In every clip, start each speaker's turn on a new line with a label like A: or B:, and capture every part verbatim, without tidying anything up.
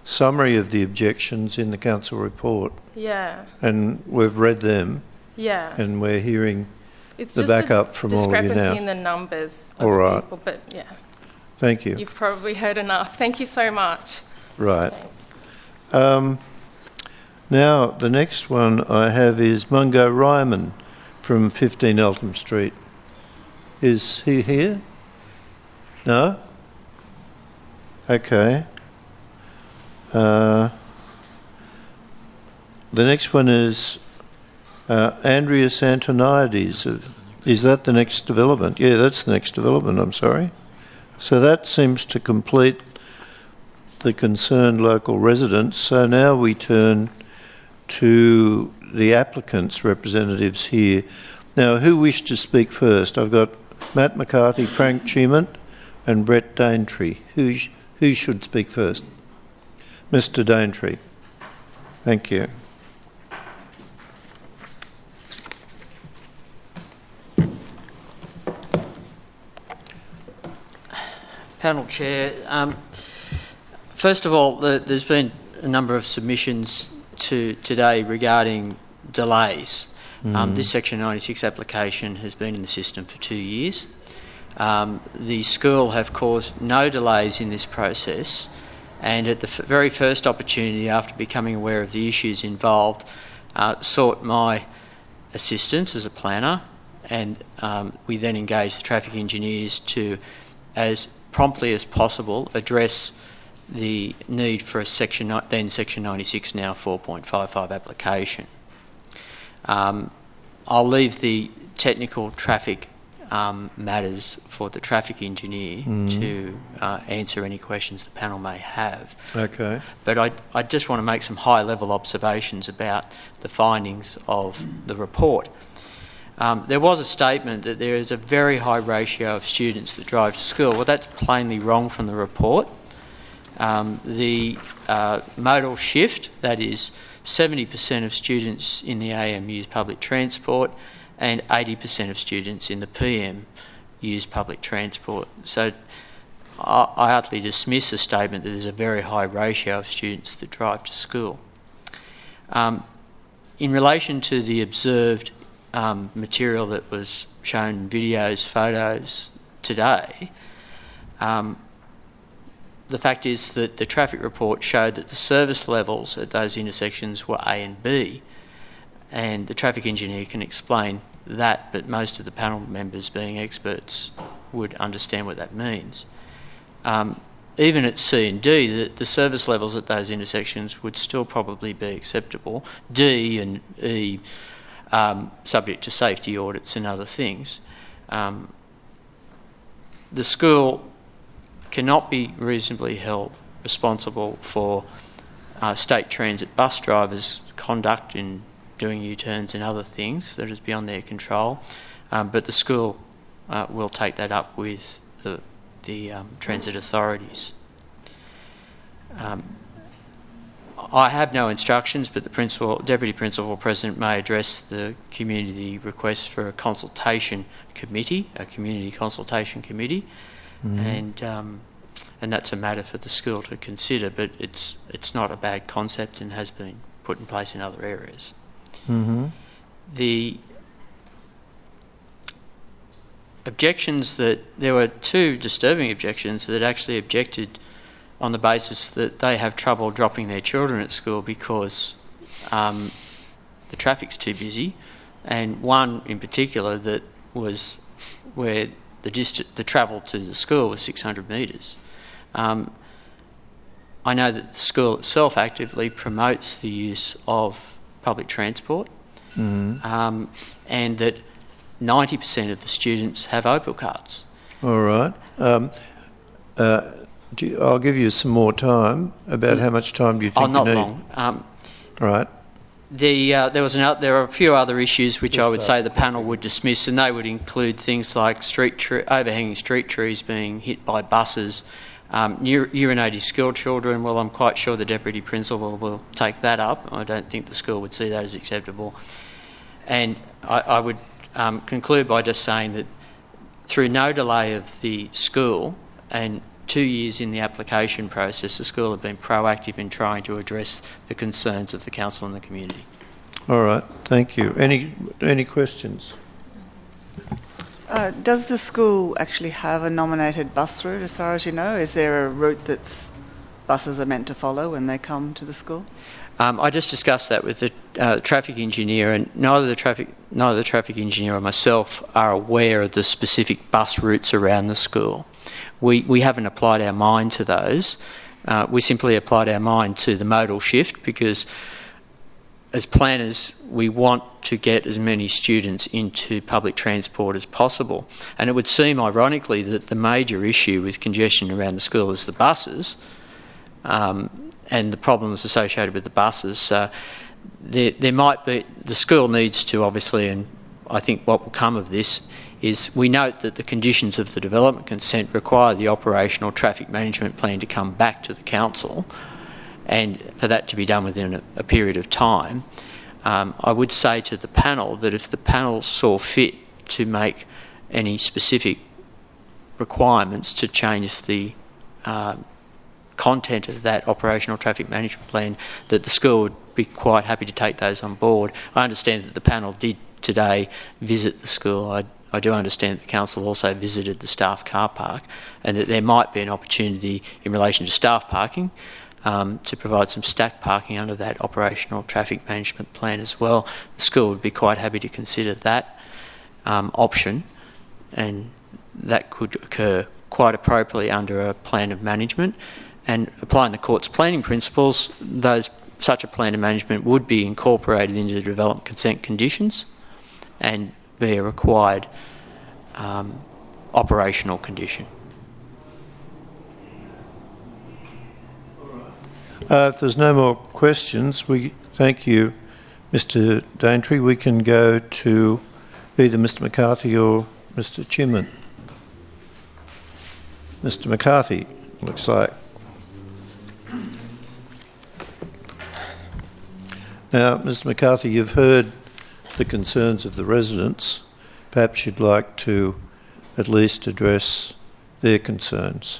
A: summary of the objections in the council report.
B: Yeah.
A: And we've read them.
B: Yeah.
A: And we're hearing
B: it's
A: the backup from all of you now.
B: discrepancy in the numbers of
A: all right.
B: people, but yeah.
A: Thank you.
B: You've probably heard enough. Thank you so much.
A: Right. Um, now, the next one I have is Mungo Ryman from fifteen Eltham Street. Is he here? No? Okay. Uh, the next one is uh, Andreas Antoniades. Is that the next development? Yeah, that's the next development, I'm sorry. So that seems to complete the concerned local residents. So now we turn to the applicants' representatives here. Now, who wish to speak first? I've got Matt McCarthy, Frank Chiment and Brett Daintree. Who, sh who should speak first? Mister Daintree. Thank you.
C: Panel Chair, um, first of all, the, there's been a number of submissions to today regarding delays. Mm. Um, this Section ninety-six application has been in the system for two years. Um, the school have caused no delays in this process, and at the f very first opportunity after becoming aware of the issues involved, uh, sought my assistance as a planner, and um, we then engaged the traffic engineers to, as promptly as possible, address the need for a section then Section ninety-six, now four point five five application. Um, I'll leave the technical traffic um, matters for the traffic engineer mm. to uh, answer any questions the panel may have.
A: Okay.
C: But I, I just want to make some high-level observations about the findings of the report. Um, there was a statement that there is a very high ratio of students that drive to school. Well, that's plainly wrong from the report. Um, the uh, modal shift, that is seventy percent of students in the A M use public transport and eighty percent of students in the P M use public transport. So I, I utterly dismiss the statement that there's a very high ratio of students that drive to school. Um, in relation to the observed um, material that was shown, videos, photos today, um, the fact is that the traffic report showed that the service levels at those intersections were A and B, and the traffic engineer can explain that, but most of the panel members, being experts, would understand what that means. Um, even at C and D, the, the service levels at those intersections would still probably be acceptable. D and E, um, subject to safety audits and other things. Um, the school cannot be reasonably held responsible for uh, state transit bus drivers' conduct in doing U-turns and other things that is beyond their control, um, but the school uh, will take that up with the, the um, transit authorities. Um, I have no instructions, but the principal, Deputy Principal President may address the community request for a consultation committee, a community consultation committee, mm-hmm. and um, and that's a matter for the school to consider, but it's it's not a bad concept and has been put in place in other areas.
A: Mm-hmm.
C: The objections that there were two disturbing objections that actually objected on the basis that they have trouble dropping their children at school because um, the traffic's too busy, and one in particular that was where the distance, the travel to the school was six hundred metres. Um, I know that the school itself actively promotes the use of public transport,
A: mm-hmm.
C: um, and that ninety percent of the students have Opal cards.
A: All right. Um, uh, do you, I'll give you some more time. About how much time do you think
C: oh, not
A: you need?
C: long. Um,
A: right.
C: The, uh, there was an, there are a few other issues which Just I would say the panel would dismiss, and they would include things like street tre overhanging street trees being hit by buses, um, urinating school children. Well, I'm quite sure the Deputy Principal will take that up. I don't think the school would see that as acceptable. And I, I would um, conclude by just saying that through no delay of the school and two years in the application process, the school have been proactive in trying to address the concerns of the council and the community.
A: All right, thank you. Any any questions?
D: Uh, does the school actually have a nominated bus route, as far as you know? Is there a route that's buses are meant to follow when they come to the school?
C: Um, I just discussed that with the uh, traffic engineer, and neither the traffic neither the traffic engineer or myself are aware of the specific bus routes around the school. We we haven't applied our mind to those. Uh, we simply applied our mind to the modal shift because, as planners, we want to get as many students into public transport as possible. And it would seem, ironically, that the major issue with congestion around the school is the buses. Um, and the problems associated with the buses. Uh, there, there might be, the school needs to obviously, and I think what will come of this is we note that the conditions of the development consent require the operational traffic management plan to come back to the council, and for that to be done within a, a period of time. Um, I would say to the panel that if the panel saw fit to make any specific requirements to change the uh, content of that operational traffic management plan, that the school would be quite happy to take those on board. I understand that the panel did today visit the school. I, I do understand that the council also visited the staff car park, and that there might be an opportunity in relation to staff parking um, to provide some stack parking under that operational traffic management plan as well. The school would be quite happy to consider that um, option, and that could occur quite appropriately under a plan of management. And applying the court's planning principles, those such a plan of management would be incorporated into the development consent conditions and be a required um, operational condition.
A: Uh, if there's no more questions, we thank you, Mister Daintree. We can go to either Mister McCarthy or Mister Chinman. Mister McCarthy, looks like. Now, Mister McCarthy, you've heard the concerns of the residents. Perhaps you'd like to at least address their concerns.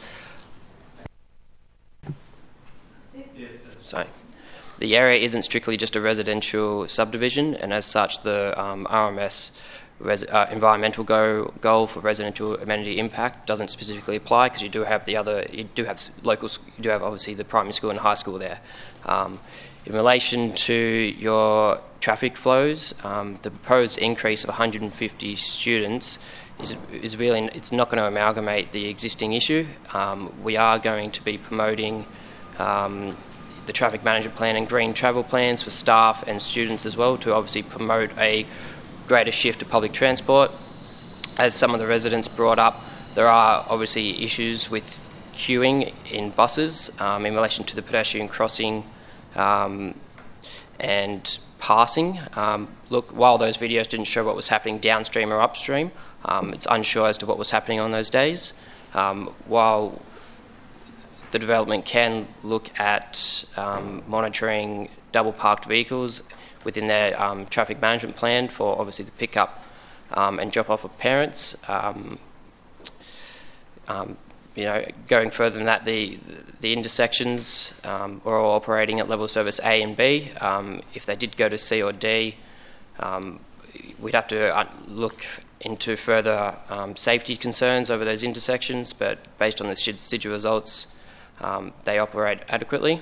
E: So, the area isn't strictly just a residential subdivision, and as such, the um, R M S res- uh, environmental go- goal for residential amenity impact doesn't specifically apply, because you do have the other, you do have local, you do have obviously the primary school and high school there. Um, In relation to your traffic flows, um, the proposed increase of one hundred fifty students is, is really, it's not going to amalgamate the existing issue. Um, we are going to be promoting um, the traffic management plan and green travel plans for staff and students as well, to obviously promote a greater shift to public transport. As some of the residents brought up, there are obviously issues with queuing in buses um, in relation to the pedestrian crossing Um, and passing. Um, look, while those videos didn't show what was happening downstream or upstream, um, it's unsure as to what was happening on those days. Um, while the development can look at um, monitoring double parked vehicles within their um, traffic management plan for obviously the pick-up um, and drop-off of parents, um, um, you know, going further than that, the the intersections um, are all operating at level service A and B. Um, if they did go to C or D, um, we'd have to look into further um, safety concerns over those intersections, but based on the S I D results, um, they operate adequately.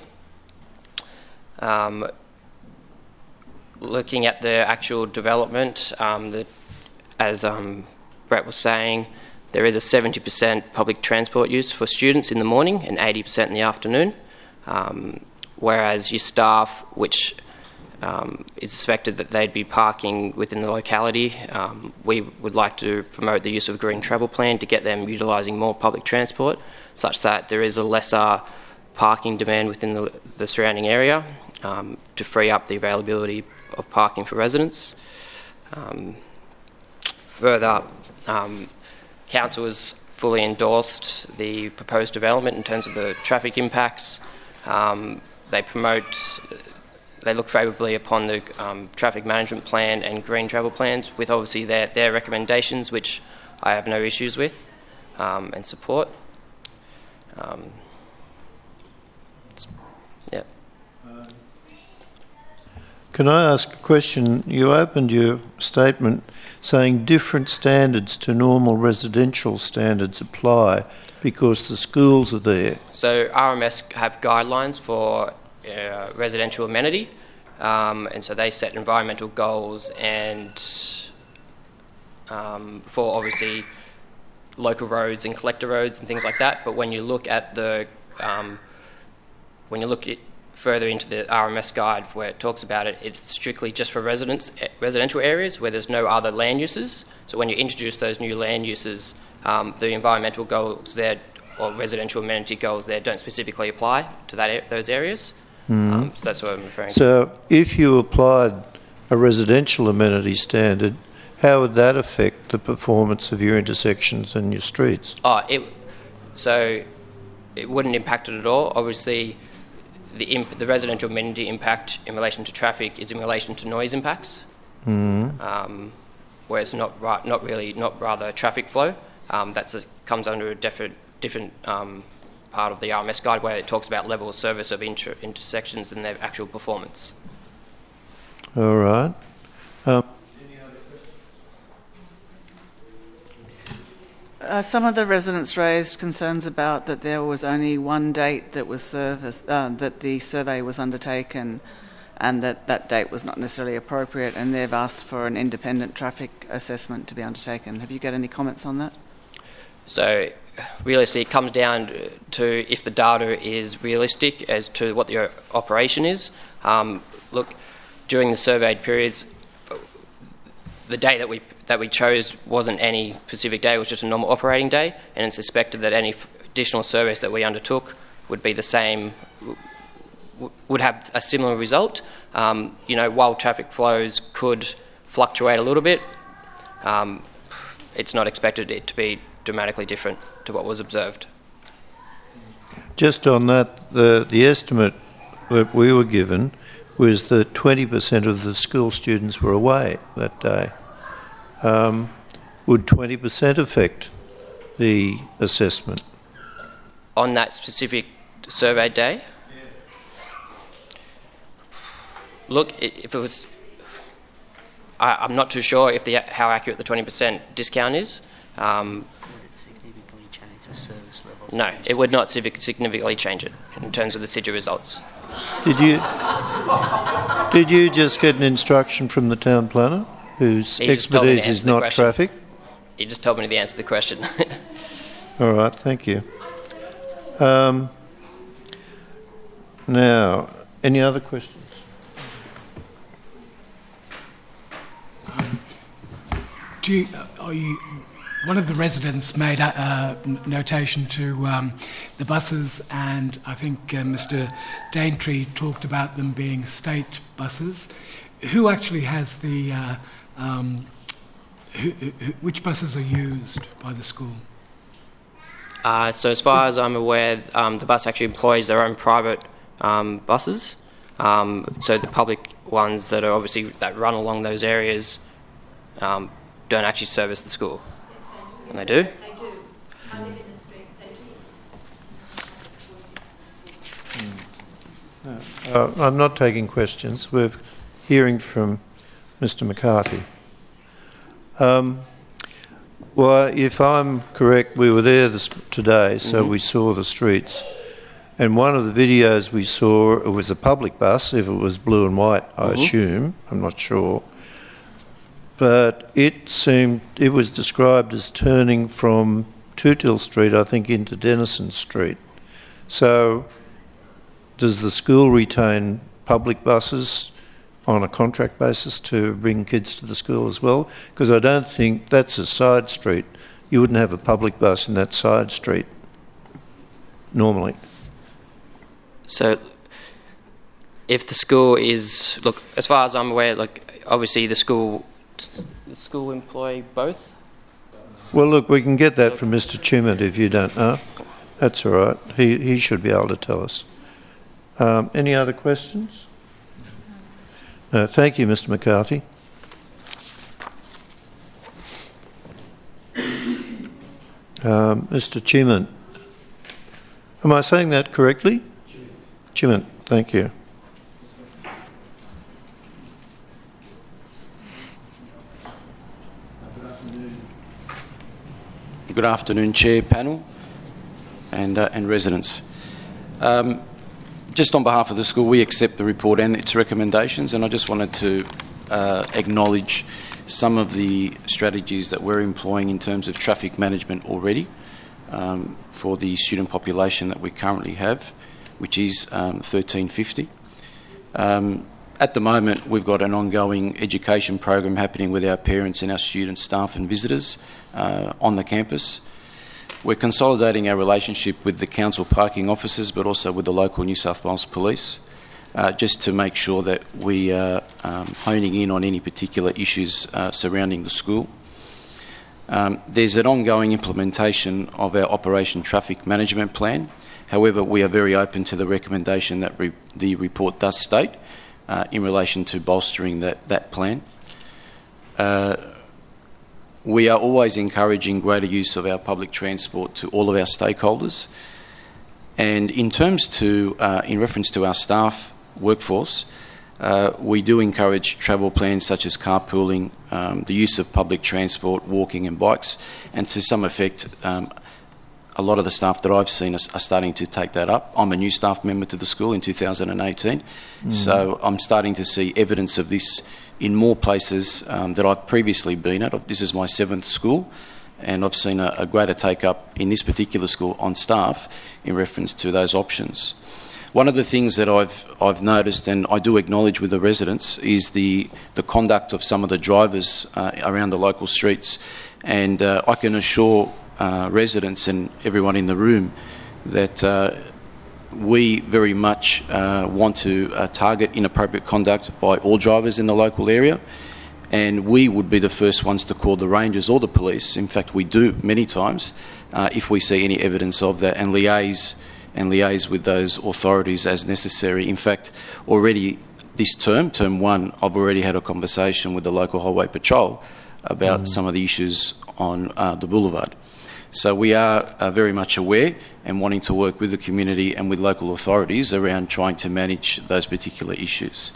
E: Um, looking at the actual development, um, the, as um, Brett was saying, there is a seventy percent public transport use for students in the morning and eighty percent in the afternoon, um, whereas your staff, which um, is expected that they'd be parking within the locality, um, we would like to promote the use of a green travel plan to get them utilising more public transport, such that there is a lesser parking demand within the, the surrounding area um, to free up the availability of parking for residents. Um, further, um, Council has fully endorsed the proposed development in terms of the traffic impacts. Um, they promote, they look favourably upon the um, traffic management plan and green travel plans, with obviously their, their recommendations, which I have no issues with um, and support. Um, yeah.
A: Can I ask a question? You opened your statement saying different standards to normal residential standards apply because the schools are there.
E: So R M S have guidelines for uh, residential amenity, um, and so they set environmental goals and um, for obviously local roads and collector roads and things like that. But when you look at the um, when you look at further into the R M S guide where it talks about it, it's strictly just for residents, residential areas where there's no other land uses. So when you introduce those new land uses, um, the environmental goals there or residential amenity goals there don't specifically apply to that those areas. Mm. Um, so that's what I'm referring
A: so
E: to.
A: So if you applied a residential amenity standard, how would that affect the performance of your intersections and your streets?
E: Oh, it, so it wouldn't impact it at all. Obviously, the, imp- the residential amenity impact in relation to traffic is in relation to noise impacts,
A: mm.
E: um, where it's not right, not really, not rather traffic flow. Um, that comes under a different, different um, part of the R M S guide where it talks about level of service of inter- intersections and their actual performance.
A: All right. Um,
D: Uh, some of the residents raised concerns about that there was only one date that was service, uh, that the survey was undertaken, and that that date was not necessarily appropriate, and they've asked for an independent traffic assessment to be undertaken. Have you got any comments on that?
E: So, realistically, it comes down to if the data is realistic as to what the operation is. Um, look, during the surveyed periods, the day that we that we chose wasn't any specific day, it was just a normal operating day, and it's suspected that any additional surveys that we undertook would be the same, would have a similar result. Um, you know, while traffic flows could fluctuate a little bit, um, it's not expected it to be dramatically different to what was observed.
A: Just on that, the, the estimate that we were given was that twenty percent of the school students were away that day. Um, would twenty percent affect the assessment?
E: On that specific survey day? Look, if it was... I, I'm not too sure if the how accurate the twenty percent discount is. Um,
C: would it significantly change the service levels?
E: No, it would not significantly change it in terms of the S I D R results.
A: Did you did you just get an instruction from the town planner, whose expertise is not traffic?
E: He just told me the answer to the question.
A: All right, thank you. Um, now, any other questions?
F: Um, do you, are you? One of the residents made a uh, notation to um, the buses, and I think uh, Mister Daintree talked about them being state buses. Who actually has the, uh, um, who, who, which buses are used by the school?
E: Uh, so as far as I'm aware, um, the bus actually employs their own private um, buses. Um, so the public ones that are obviously that run along those areas um, don't actually service the school. And they do?
G: They do. I live in the street, they do.
A: Uh, I'm not taking questions. We're hearing from Mister McCarthy. Um, well, if I'm correct, we were there this, today, so mm-hmm. we saw the streets. And one of the videos we saw, it was a public bus, if it was blue and white, I mm-hmm. assume. I'm not sure. But it seemed, it was described as turning from Tootill Street, I think, into Denison Street. So does the school retain public buses on a contract basis to bring kids to the school as well? Because I don't think that's a side street. You wouldn't have a public bus in that side street normally.
E: So if the school is, look, as far as I'm aware, like obviously the school... the school employ both?
A: Well, look, we can get that from Mister Chimment if you don't know. That's all right. He, he should be able to tell us. Um, any other questions? No, thank you, Mister McCarthy. Um, Mister Chimment, Am I saying that correctly? Chimment, thank you.
H: Good afternoon, Chair, panel, and uh, and residents. Um, just on behalf of the school, we accept the report and its recommendations, and I just wanted to uh, acknowledge some of the strategies that we're employing in terms of traffic management already um, for the student population that we currently have, which is um, thirteen fifty. Um, at the moment, we've got an ongoing education program happening with our parents and our students, staff and visitors uh, on the campus. We're consolidating our relationship with the council parking officers, but also with the local New South Wales Police, uh, just to make sure that we are um, honing in on any particular issues uh, surrounding the school. Um, there's an ongoing implementation of our Operation Traffic Management Plan. However, we are very open to the recommendation that re- the report does state uh, in relation to bolstering that, that plan. Uh, we are always encouraging greater use of our public transport to all of our stakeholders. And in terms to, uh, in reference to our staff workforce, uh, we do encourage travel plans such as carpooling, um, the use of public transport, walking and bikes, and to some effect, um, a lot of the staff that I've seen are, are starting to take that up. I'm a new staff member to the school in two thousand eighteen, mm. so I'm starting to see evidence of this in more places um, that I've previously been at. This is my seventh school, and I've seen a, a greater take-up in this particular school on staff in reference to those options. One of the things that I've I've noticed, and I do acknowledge with the residents, is the, the conduct of some of the drivers uh, around the local streets, and uh, I can assure uh, residents and everyone in the room that uh, we very much uh, want to uh, target inappropriate conduct by all drivers in the local area, and we would be the first ones to call the rangers or the police. In fact, we do many times uh, if we see any evidence of that, and liaise and liaise with those authorities as necessary. In fact, already this term, term one, I've already had a conversation with the local highway patrol about mm. some of the issues on uh, the boulevard. So we are uh, very much aware and wanting to work with the community and with local authorities around trying to manage those particular issues.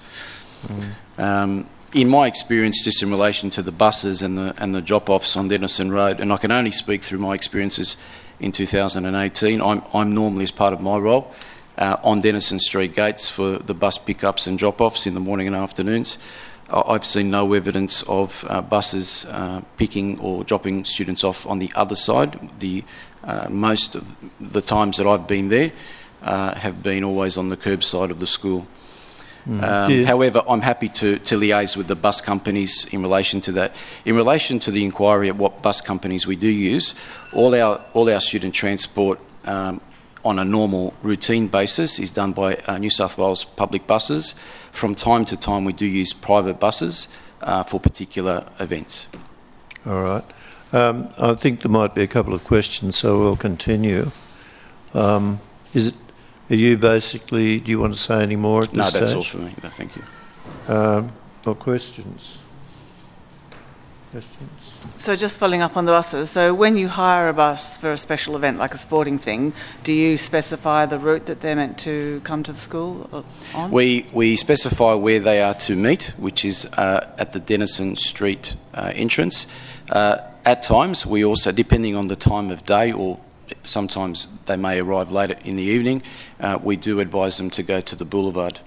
H: Mm. Um, in my experience, just in relation to the buses and the, and the drop-offs on Denison Road, and I can only speak through my experiences in two thousand eighteen, I'm, I'm normally, as part of my role, uh, on Denison Street gates for the bus pickups and drop-offs in the morning and afternoons. I've seen no evidence of uh, buses uh, picking or dropping students off on the other side. The uh, most of the times that I've been there uh, have been always on the curbside of the school. Mm. Um, yeah. However, I'm happy to, to liaise with the bus companies in relation to that. In relation to the inquiry at what bus companies we do use, all our all our student transport um, on a normal routine basis is done by uh, New South Wales public buses. From time to time, we do use private buses uh, for particular events.
A: All right. Um, I think there might be a couple of questions, so we'll continue. Um, is it? Are you basically? Do you want to say any more at this
H: No,
A: stage?
H: that's all for me. No, thank you.
A: Um, or questions? Questions?
D: So just following up on the buses, so when you hire a bus for a special event like a sporting thing, do you specify the route that they're meant to come to the school on?
H: We we specify where they are to meet, which is uh, at the Denison Street uh, entrance. Uh, at times, we also, depending on the time of day, or sometimes they may arrive later in the evening, uh, we do advise them to go to the boulevard.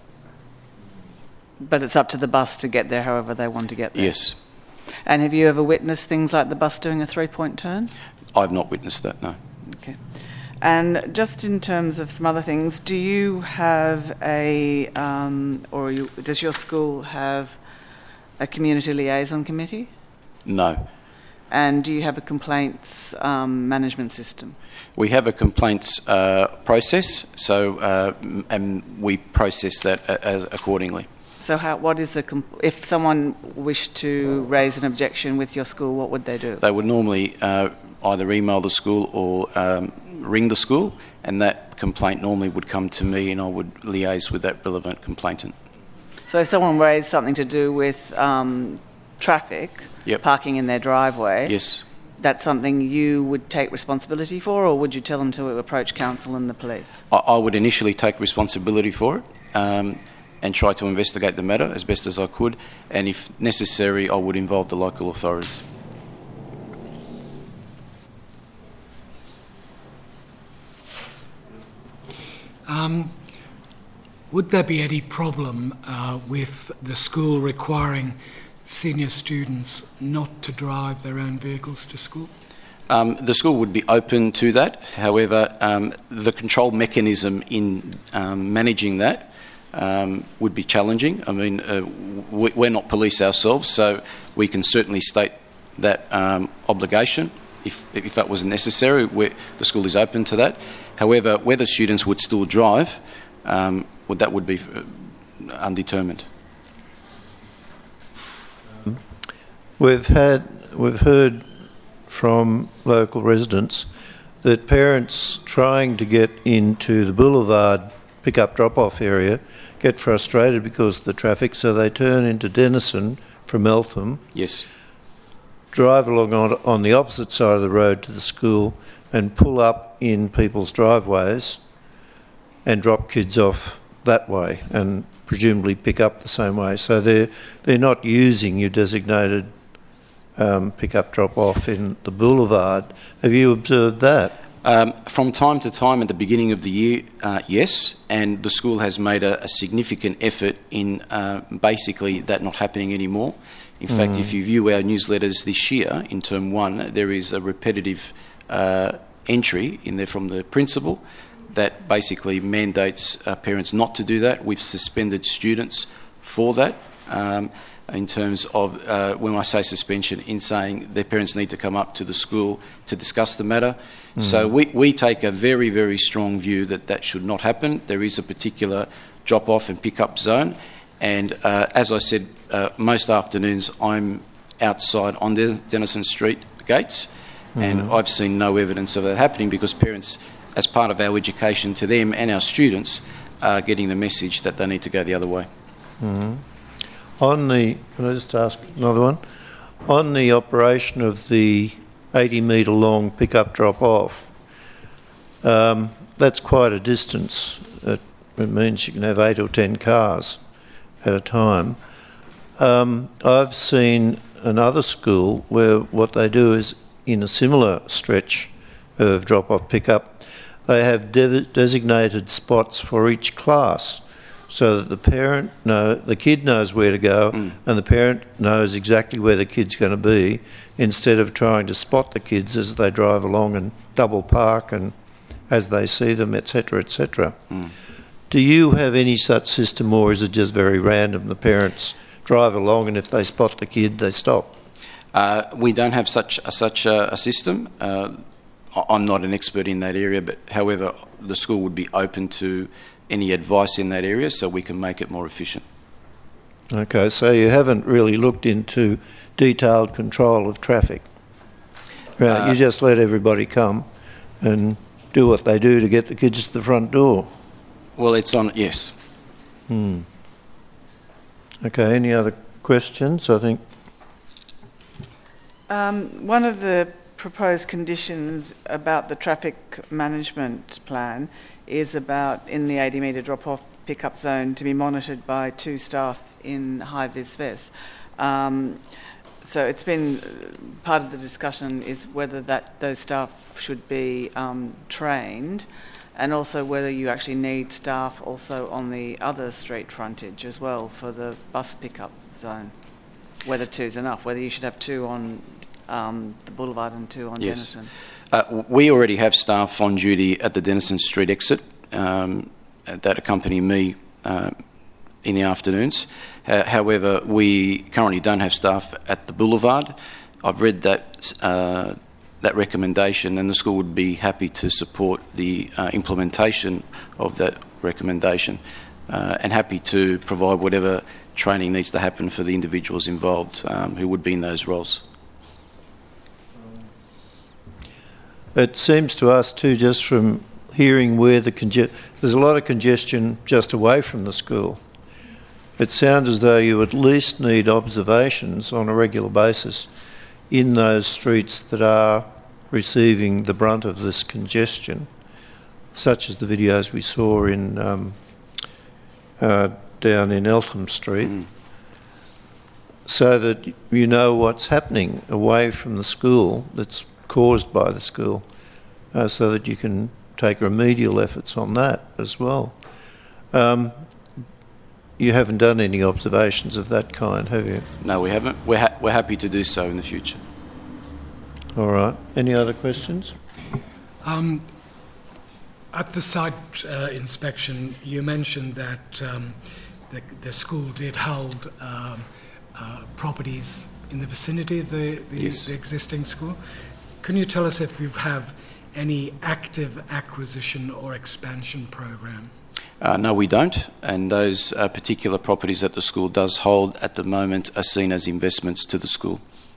D: But it's up to the bus to get there however they want to get there?
H: Yes.
D: And have you ever witnessed things like the bus doing a three-point turn?
H: I've not witnessed that, no.
D: Okay. And just in terms of some other things, do you have a, um, or you, does your school have a community liaison committee?
H: No.
D: And do you have a complaints um, management system?
H: We have a complaints uh, process, so uh, and we process that uh, accordingly.
D: So how, what is the, comp- if someone wished to raise an objection with your school, what would they do?
H: They would normally uh, either email the school or um, ring the school, and that complaint normally would come to me and I would liaise with that relevant complainant.
D: So if someone raised something to do with um, traffic,
H: yep.
D: parking in their driveway,
H: yes.
D: that something you would take responsibility for, or would you tell them to approach council and the police?
H: I, I would initially take responsibility for it um, and try to investigate the matter as best as I could, and if necessary, I would involve the local authorities.
F: Um, would there be any problem uh, with the school requiring senior students not to drive their own vehicles to school?
H: Um, the school would be open to that. However, um, the control mechanism in um, managing that um, would be challenging. I mean, uh, we, we're not police ourselves, so we can certainly state that um, obligation if, if that was necessary. We're, the school is open to that. However, whether students would still drive, um, would, that would be uh, undetermined.
A: We've had, we've heard from local residents that parents trying to get into the Boulevard pick-up drop-off area get frustrated because of the traffic, so they turn into Denison from Eltham.
H: Yes.
A: Drive along on, on the opposite side of the road to the school and pull up in people's driveways and drop kids off that way and presumably pick up the same way. So they're, they're not using your designated um, pick-up drop-off in the Boulevard. Have you observed that?
H: Um, from time to time at the beginning of the year, uh, yes, and the school has made a, a significant effort in uh, basically that not happening anymore. In mm. fact, if you view our newsletters this year in term one, there is a repetitive uh, entry in there from the principal that basically mandates uh, parents not to do that. We've suspended students for that. Um, in terms of, uh, when I say suspension, in saying their parents need to come up to the school to discuss the matter. Mm. So we, we take a very, very strong view that that should not happen. There is a particular drop-off and pick-up zone. And uh, as I said, uh, most afternoons I'm outside on the Denison Street gates, mm. and I've seen no evidence of that happening because parents, as part of our education to them and our students, are getting the message that they need to go the other way.
A: Mm. On the, can I just ask another one? On the operation of the eighty metre long pick-up drop-off, um, that's quite a distance. It, it means you can have eight or ten cars at a time. Um, I've seen another school where what they do is, in a similar stretch of drop-off pick-up, they have de- designated spots for each class, so that the parent know, the kid knows where to go, mm. and the parent knows exactly where the kid's going to be, instead of trying to spot the kids as they drive along and double park and as they see them, et cetera, et cetera. Mm. Do you have any such system, or is it just very random? The parents drive along, and if they spot the kid, they stop.
H: Uh, we don't have such a, such a, a system. Uh, I'm not an expert in that area, but however, the school would be open to any advice in that area so we can make it more efficient.
A: Okay, so you haven't really looked into detailed control of traffic. Right, uh, you just let everybody come and do what they do to get the kids to the front door.
H: Well, it's on, yes.
A: Hmm. Okay, any other questions, I think?
D: Um, one of the proposed conditions about the traffic management plan is about, in the eighty metre drop-off pick-up zone, to be monitored by two staff in high-vis-vis. Um, so it's been, part of the discussion is whether that those staff should be um, trained, and also whether you actually need staff also on the other street frontage as well for the bus pick-up zone. Whether two's enough, whether you should have two on um, the Boulevard and two on
H: yes.
D: Denison.
H: Uh, we already have staff on duty at the Denison Street exit um, that accompany me uh, in the afternoons. Uh, however, we currently don't have staff at the Boulevard. I've read that uh, that recommendation, and the school would be happy to support the uh, implementation of that recommendation, uh, and happy to provide whatever training needs to happen for the individuals involved um, who would be in those roles.
A: It seems to us too, just from hearing where the conge- there's a lot of congestion just away from the school. It sounds as though you at least need observations on a regular basis in those streets that are receiving the brunt of this congestion, such as the videos we saw in um, uh, down in Eltham Street, mm. so that you know what's happening away from the school that's caused by the school, uh, so that you can take remedial efforts on that as well. Um, you haven't done any observations of that kind, have you?
H: No, we haven't. We're, ha- we're happy to do so in the future.
A: All right. Any other questions?
F: Um, at the site uh, inspection, you mentioned that um, the, the school did hold um, uh, properties in the vicinity of the, the,
H: yes.
F: the existing school. Can you tell us if you have any active acquisition or expansion program?
H: Uh, no, we don't, and those uh, particular properties that the school does hold at the moment are seen as investments to the school.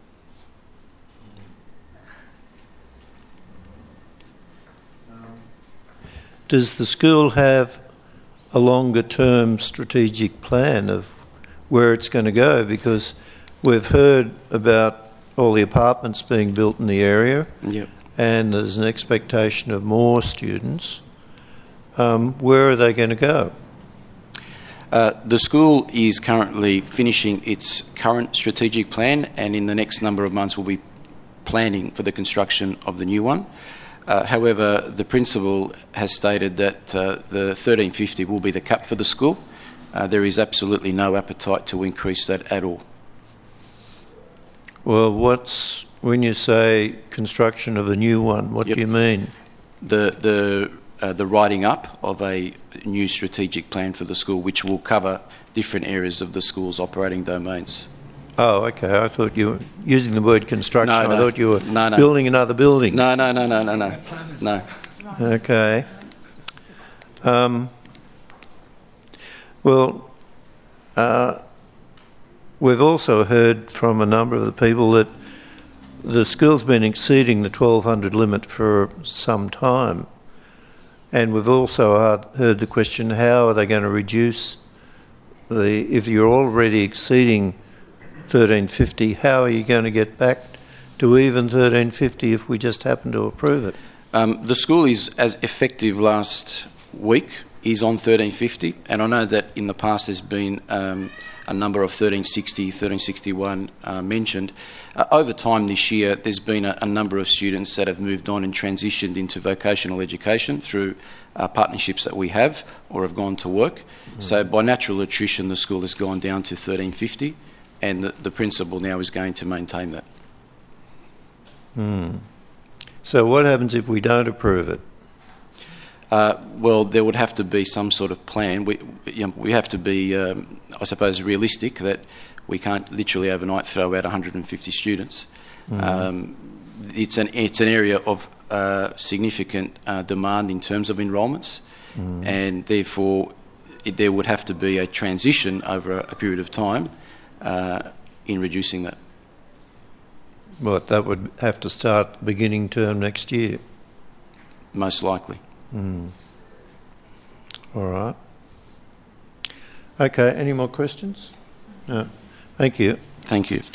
A: Does the school have a longer-term strategic plan of where it's going to go? Because we've heard about all the apartments being built in the area,
H: yep.
A: and there's an expectation of more students. Um, where are they going to go?
H: Uh, the school is currently finishing its current strategic plan, and in the next number of months we'll be planning for the construction of the new one. Uh, however, the principal has stated that uh, the thirteen fifty will be the cap for the school. Uh, there is absolutely no appetite to increase that at all.
A: Well, what's when you say construction of a new one? What
H: yep.
A: do you mean?
H: The the uh, the writing up of a new strategic plan for the school, which will cover different areas of the school's operating domains.
A: Oh, okay. I thought you were using the word construction.
H: No, no.
A: I thought you were
H: no, no.
A: building another building.
H: No, no, no, no, no, no. No.
A: Okay. Um, well, uh, we've also heard from a number of the people that the school's been exceeding the twelve hundred limit for some time. And we've also heard the question, how are they going to reduce the, if you're already exceeding thirteen fifty, how are you going to get back to even thirteen fifty if we just happen to approve it?
H: Um, the school is, as effective last week, is on thirteen fifty, and I know that in the past there's been um, a number of thirteen sixty, thirteen sixty-one uh, mentioned. Uh, over time this year, there's been a, a number of students that have moved on and transitioned into vocational education through uh, partnerships that we have or have gone to work. Mm. So by natural attrition, the school has gone down to thirteen fifty, and the, the principal now is going to maintain that.
A: Hmm. So what happens if we don't approve it?
H: Uh, well, there would have to be some sort of plan. We, you know, we have to be, um, I suppose, realistic that we can't literally overnight throw out one hundred fifty students. Mm. Um, it's an it's an area of uh, significant uh, demand in terms of enrolments, mm. and therefore it, there would have to be a transition over a, a period of time uh, in reducing that.
A: Well, that would have to start beginning term next year.
H: Most likely.
A: Mm. All right. Okay, any more questions? No. Thank you.
H: Thank you.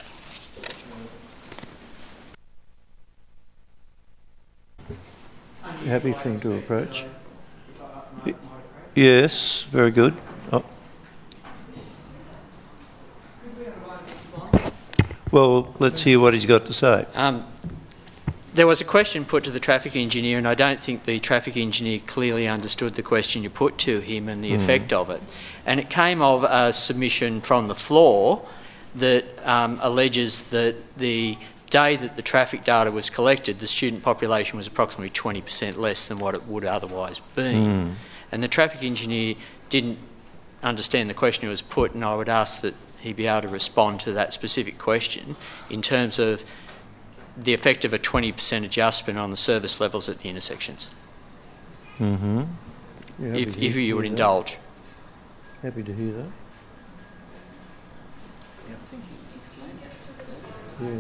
A: You happy for him to approach? Y- yes, very good. Oh. Well, let's hear what he's got to say.
C: Um, there was a question put to the traffic engineer, and I don't think the traffic engineer clearly understood the question you put to him and the mm. effect of it. And it came of a submission from the floor that um, alleges that the day that the traffic data was collected, the student population was approximately twenty percent less than what it would otherwise be. Mm. And the traffic engineer didn't understand the question that was put, and I would ask that he be able to respond to that specific question in terms of the effect of a twenty percent adjustment on the service levels at the intersections.
A: Mm-hmm.
C: If, if you would indulge.
A: Happy to hear that. Yeah.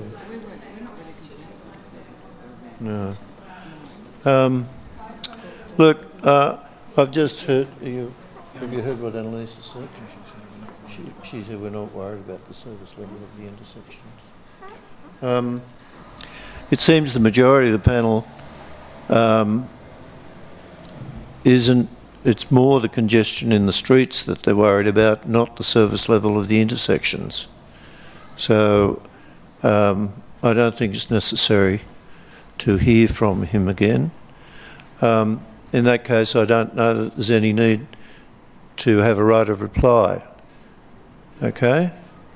A: No. Um, look, uh, I've just heard you. Have you heard what Annalisa said? She, she said we're not worried about the service level of the intersections. Um, it seems the majority of the panel um, isn't, it's more the congestion in the streets that they're worried about, not the service level of the intersections. So um, I don't think it's necessary to hear from him again. Um, in that case, I don't know that there's any need to have a right of reply. Okay?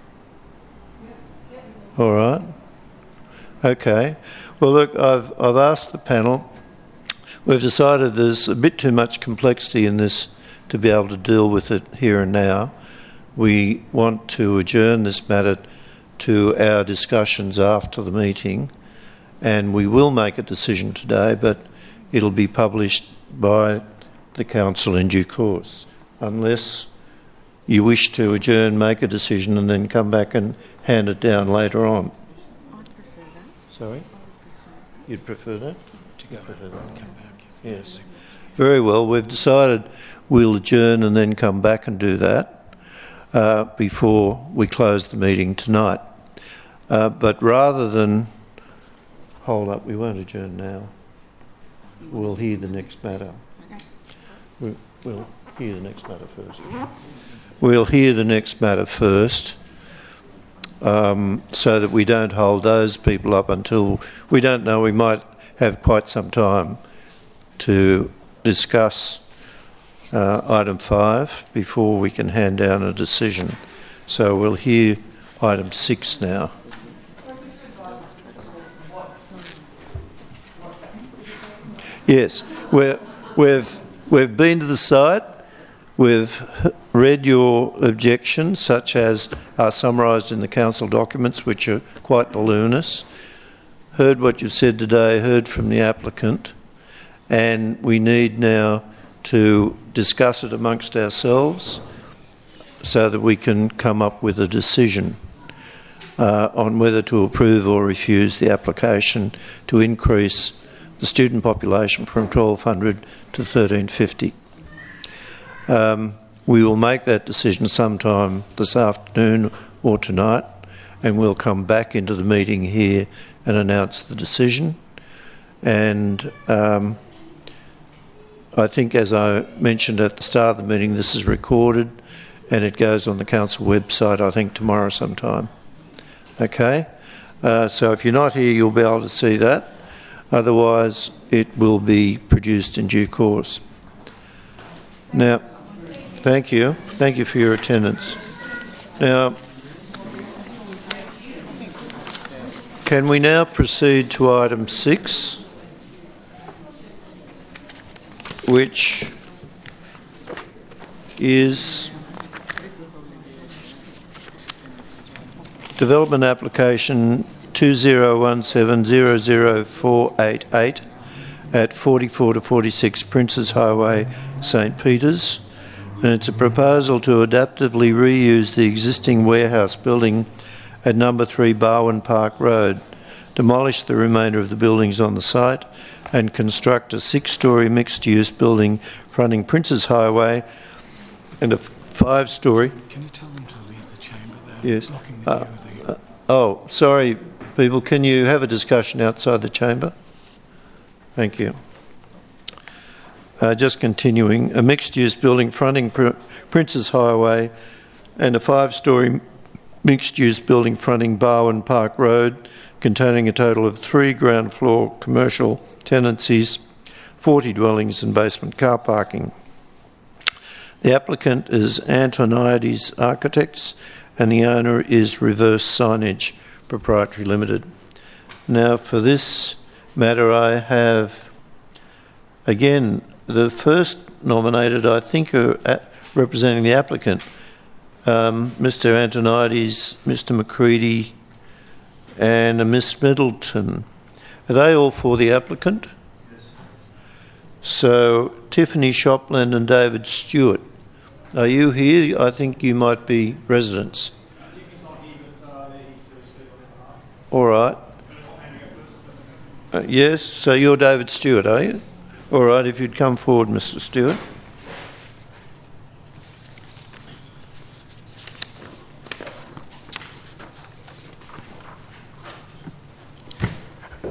A: All right. Okay. Well, look, I've, I've asked the panel. We've decided there's a bit too much complexity in this to be able to deal with it here and now. We want to adjourn this matter to our discussions after the meeting, and we will make a decision today, but it'll be published by the council in due course, unless you wish to adjourn, make a decision, and then come back and hand it down later on.
D: I'd prefer that.
A: Sorry? You'd prefer that?
F: To go
A: prefer that.
F: and come back.
A: Yes. Very well. We've decided we'll adjourn and then come back and do that uh, before we close the meeting tonight. Uh, but rather than hold up, we won't adjourn now. We'll hear the next matter. We, we'll hear the next matter first. We'll hear the next matter first, um, so that we don't hold those people up until we don't know. We might have quite some time to discuss uh, item five before we can hand down a decision. So we'll hear item six now. Yes, we're, we've we've been to the site. We've read your objections, such as are summarised in the council documents, which are quite voluminous. Heard what you've said today. Heard from the applicant. And we need now to discuss it amongst ourselves so that we can come up with a decision uh, on whether to approve or refuse the application to increase the student population from twelve hundred to thirteen fifty. Um, we will make that decision sometime this afternoon or tonight, and we'll come back into the meeting here and announce the decision. And um, I think, as I mentioned at the start of the meeting, this is recorded and it goes on the council website, I think, tomorrow sometime. Okay? Uh, so if you're not here, you'll be able to see that. Otherwise, it will be produced in due course. Now, thank you. Thank you for your attendance. Now, can we now proceed to item six? Which is development application two zero one seven zero zero four eight eight at forty-four to forty-six Princes Highway, St Peters. And it's a proposal to adaptively reuse the existing warehouse building at number three Barwon Park Road, demolish the remainder of the buildings on the site, and construct a six-storey mixed-use building fronting Princes Highway and a five-storey...
F: Can you tell them to leave the chamber? They're
A: yes.
F: blocking the
A: Uh,
F: view of the...
A: uh, oh, sorry, people. Can you have a discussion outside the chamber? Thank you. Uh, just continuing, a mixed-use building fronting Pr Princes Highway and a five-storey mixed-use building fronting Barwon Park Road, containing a total of three ground-floor commercial tenancies, forty dwellings and basement car parking. The applicant is Antoniades Architects and the owner is Reverse Signage Proprietary Limited. Now, for this matter, I have, again, the first nominated, I think, are at, representing the applicant, um, Mister Antoniades, Mister McCready and a Miss Middleton. Are they all for the applicant? Yes. So, Tiffany Shopland and David Stewart, are you here? I think you might be residents. All right. Uh, yes, so you're David Stewart, are you? All right, if you'd come forward, Mister Stewart.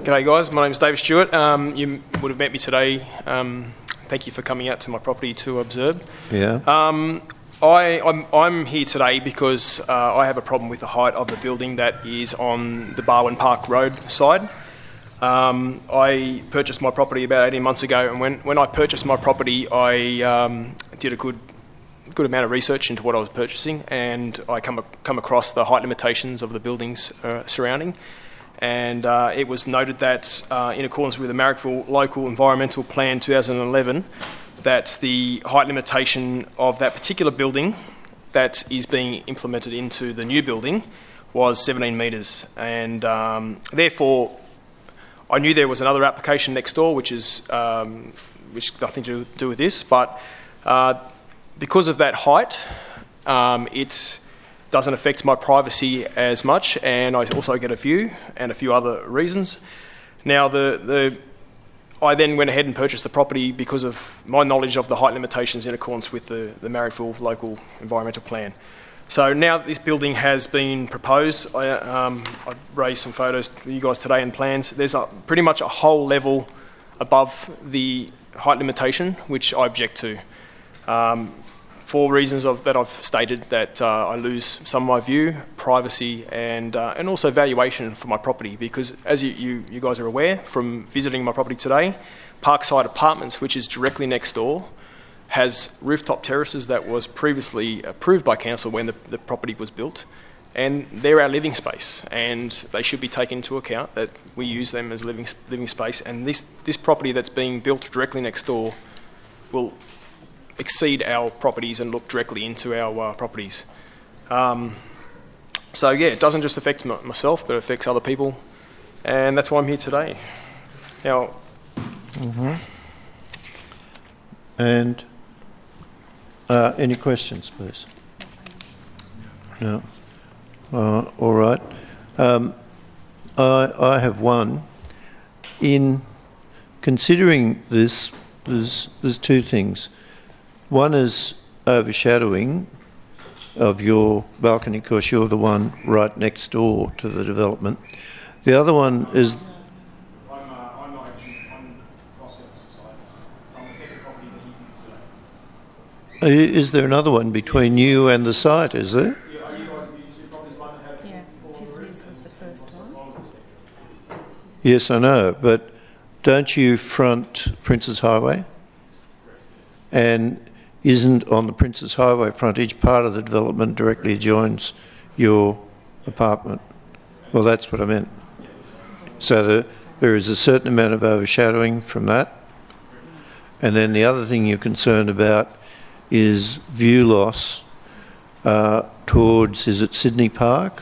I: G'day guys, my name's David Stewart. Um, you would have met me today. Um, thank you for coming out to my property to observe.
A: Yeah.
I: Um, I, I'm, I'm here today because uh, I have a problem with the height of the building that is on the Barwon Park Road side. Um, I purchased my property about eighteen months ago, and when, when I purchased my property, I um, did a good good amount of research into what I was purchasing, and I come come across the height limitations of the buildings uh, surrounding. And uh, it was noted that, uh, in accordance with the Marrickville Local Environmental Plan two thousand eleven, that the height limitation of that particular building that is being implemented into the new building was seventeen metres, and um, therefore I knew there was another application next door, which is um, which has nothing to do with this, but uh, because of that height, um, it doesn't affect my privacy as much, and I also get a view and a few other reasons. Now, the the I then went ahead and purchased the property because of my knowledge of the height limitations in accordance with the, the Marrickville Local Environmental Plan. So now that this building has been proposed, I, um, I raised some photos for you guys today and plans. There's a, pretty much a whole level above the height limitation, which I object to. Um, for reasons of, that I've stated, that uh, I lose some of my view, privacy, and uh, and also valuation for my property, because as you, you, you guys are aware from visiting my property today, Parkside Apartments, which is directly next door, has rooftop terraces that was previously approved by council when the, the property was built, and they're our living space, and they should be taken into account that we use them as living living space. And this this property that's being built directly next door will exceed our properties and look directly into our uh, properties. Um, so yeah, it doesn't just affect m- myself, but it affects other people, and that's why I'm here today. Now,
A: mm-hmm. and uh, any questions, please? No. Uh, all right. Um, I I have one. In considering this, there's there's two things. One is overshadowing of your balcony, because you're the one right next door to the development. The other one is...
I: I'm, uh, I'm not actually on cross the opposite side, so I'm the second property that you viewed today.
A: Is there another one between you and the site, is there?
I: Yeah, are you guys viewed two properties, one that had...
J: Yeah, Tiffany's was the first one.
I: One was the second.
A: Yes, I know, but don't you front Princes Highway? And isn't on the Princes Highway frontage part of the development directly adjoins your apartment? Well, that's what I meant. So the, there is a certain amount of overshadowing from that. And then the other thing you're concerned about is view loss uh, towards, is it Sydney Park?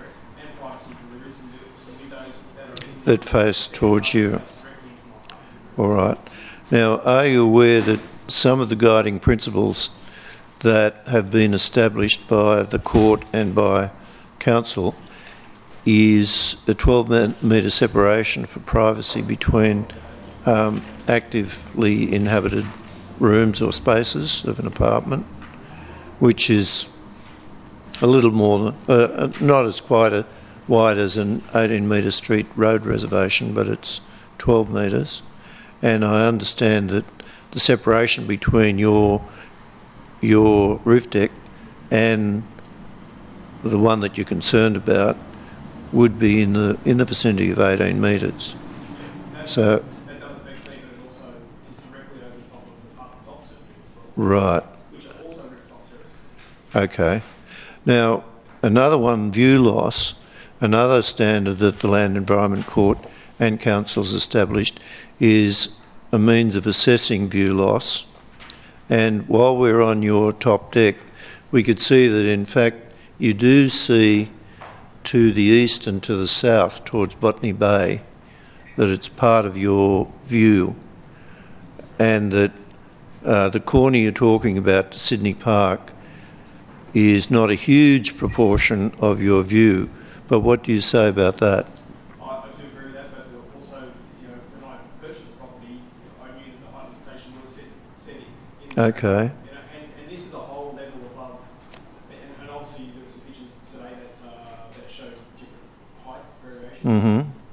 A: That face towards you. All right. Now, are you aware that some of the guiding principles that have been established by the court and by council is a twelve metre separation for privacy between um, actively inhabited rooms or spaces of an apartment, which is a little more, uh, not as quite a wide as an eighteen metre street road reservation, but it's twelve metres. And I understand that the separation between your your roof deck and the one that you're concerned about would be in the in the vicinity of eighteen metres. So
I: That does affect me, but it also is directly over the top of the apartments opposite,
A: right.
I: which are also rooftop terraces.
A: Okay. Now, another one, view loss, another standard that the Land Environment Court and councils established is a means of assessing view loss. And while we're on your top deck, we could see that in fact you do see to the east and to the south towards Botany Bay that it's part of your view, and that uh, the corner you're talking about, Sydney Park, is not a huge proportion of your view. But what do you say about that?
I: I, I do agree with that, but also, you know, when I purchased the property, I knew that the height limitation was set, set in. in
A: Okay.
I: You know, and, and this is a whole level above, and, and obviously there were some pictures today that uh, that showed different height variations.
A: Mm-hmm.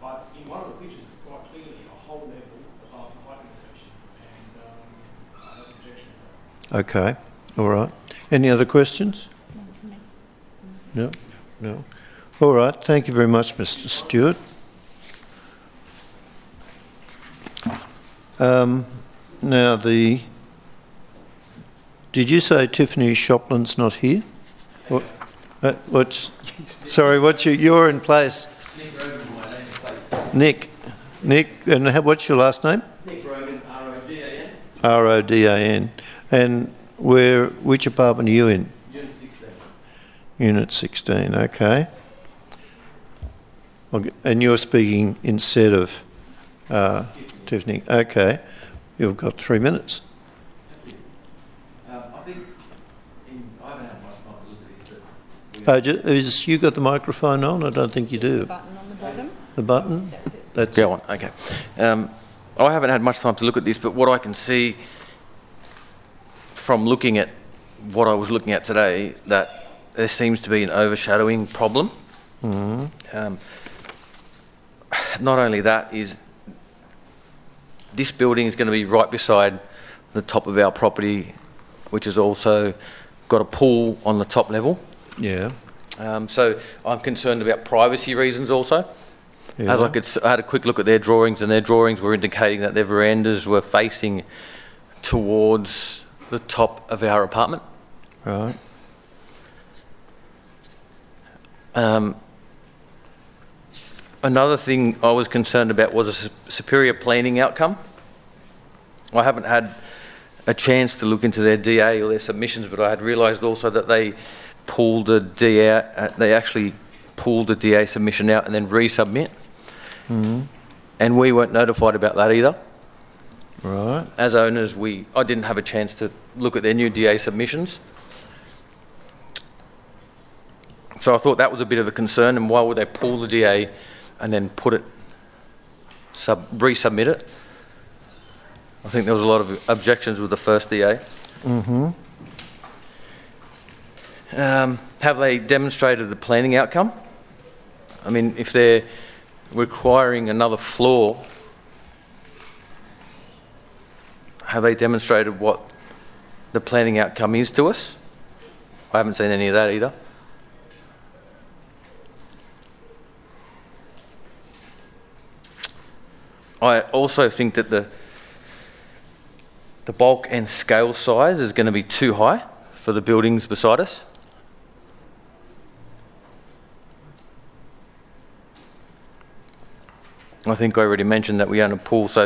I: but in one of the pictures, it's quite clearly a whole level above the height limitation, and um, I have objections to that.
A: Okay, all right. Any other questions? No, no. All right, thank you very much, Mister Stewart. Um, now, the... Did you say Tiffany Shopland's not here? What, uh, what's... Sorry, what's your... You're in place.
H: Nick Rogan, my name.
A: Nick. Nick, and how, what's your last name?
H: Nick Rogan, R O D A N.
A: R O D A N. And where? Which apartment are you in?
H: Unit sixteen.
A: Unit sixteen, okay. Okay. And you're speaking instead of uh, Tiffany. Okay. You've got three minutes.
H: Um, I think in, I haven't had much time to look at this, but
A: Oh, ju- is you got the microphone on? I don't think you do.
J: Button on the bottom.
A: The button?
J: That's it.
A: That's
H: Go on. Okay. Um, I haven't had much time to look at this, but what I can see from looking at what I was looking at today, that there seems to be an overshadowing problem.
A: Mm-hmm.
H: Um, not only that, is this building is going to be right beside the top of our property, which has also got a pool on the top level.
A: Yeah.
H: Um, so I'm concerned about privacy reasons also.
A: Yeah.
H: As I could, s- I had a quick look at their drawings, and their drawings were indicating that their verandas were facing towards the top of our apartment.
A: Right.
H: Um, another thing I was concerned about was a su- superior planning outcome. I haven't had a chance to look into their D A or their submissions, but I had realised also that they pulled the D A. Uh, they actually pulled the D A submission out and then resubmit.
A: Mm-hmm.
H: And we weren't notified about that either.
A: Right.
H: As owners, we I didn't have a chance to look at their new D A submissions. So I thought that was a bit of a concern, and why would they pull the D A and then put it, sub, resubmit it? I think there was a lot of objections with the first D A.
A: Mm-hmm.
H: Um, have they demonstrated the planning outcome? I mean, if they're requiring another floor, have they demonstrated what the planning outcome is to us? I haven't seen any of that either. I also think that the the bulk and scale size is going to be too high for the buildings beside us. I think I already mentioned that we own a pool, so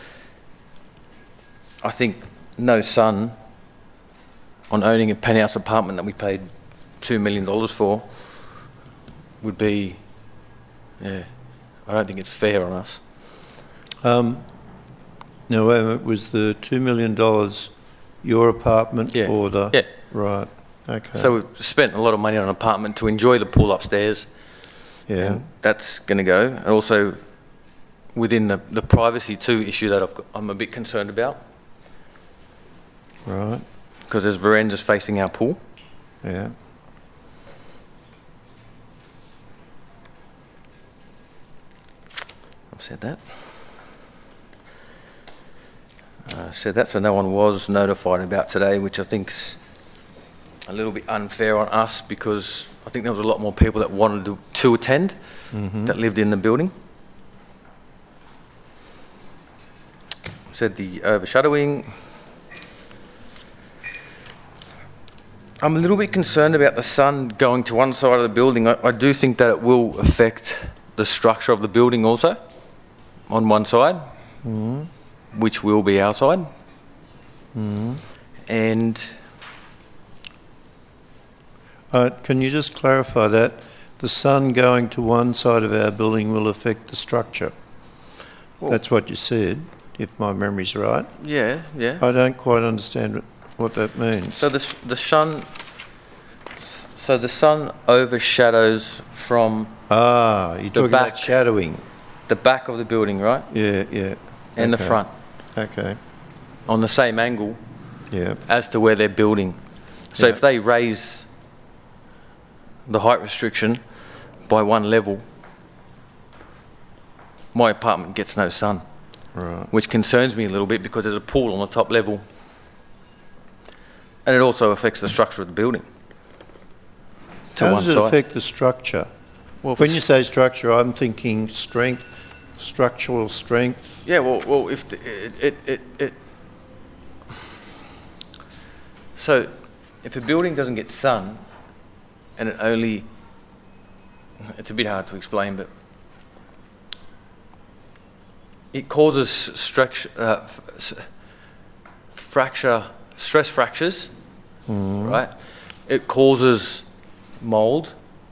H: I think no son on owning a penthouse apartment that we paid two million dollars for would be, yeah, I don't think it's fair on us.
A: Um, now, wait a minute, was the two million dollars your apartment
H: Yeah.
A: or the...
H: Yeah.
A: Right, okay.
H: So we've spent a lot of money on an apartment to enjoy the pool upstairs.
A: yeah.
H: And that's going to go. And also within the, the privacy too issue that I've got, I'm a bit concerned about,
A: Right,
H: because there's verandas facing our pool.
A: yeah.
H: I've said that. Uh, so that's what no one was notified about today, which I think's a little bit unfair on us, because I think there was a lot more people that wanted to, to attend
A: Mm-hmm.
H: that lived in the building. Said the overshadowing. I'm a little bit concerned about the sun going to one side of the building. I, I do think that it will affect the structure of the building also on one side,
A: Mm-hmm.
H: which will be our side.
A: Mm-hmm.
H: And
A: Uh, can you just clarify that? The sun going to one side of our building will affect the structure.
H: Well-
A: That's what you said, if my memory's right.
H: yeah, yeah.
A: I don't quite understand what that means.
H: So the s- the sun, so the sun overshadows from
A: Ah, you're talking
H: back.
A: about shadowing.
H: the back of the building, right,
A: Yeah, yeah.
H: and the
A: Okay.
H: front
A: Okay,
H: on the same angle
A: yeah.
H: as to where they're building. So
A: Yeah.
H: if they raise the height restriction by one level,
K: my apartment gets no sun,
A: Right.
K: which concerns me a little bit because there's a pool on the top level, and it also affects the structure of the building. To
A: How
K: one
A: does it
K: side.
A: affect the structure?
K: Well, if
A: When
K: it's-
A: you say structure, I'm thinking strength, structural strength.
K: Yeah, well, well, if the, it, it, it, it, so if a building doesn't get sun, and it only, it's a bit hard to explain, but it causes structure, uh, f- fracture, stress fractures, right? It causes mould.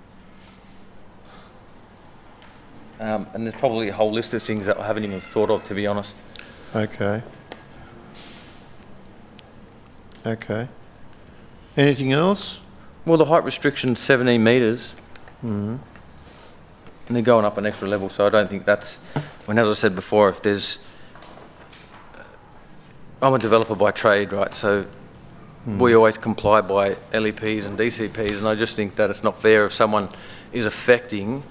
K: Um, and there's probably a whole list of things that I haven't even thought of, to be honest.
A: Okay. Okay. Anything else?
K: Well, the height restriction's seventeen metres,
A: Mm.
K: and they're going up an extra level, so I don't think that's... I mean, as I said before, if there's... I'm a developer by trade, right, so we always comply by L E Ps and D C Ps, and I just think that it's not fair if someone is affecting...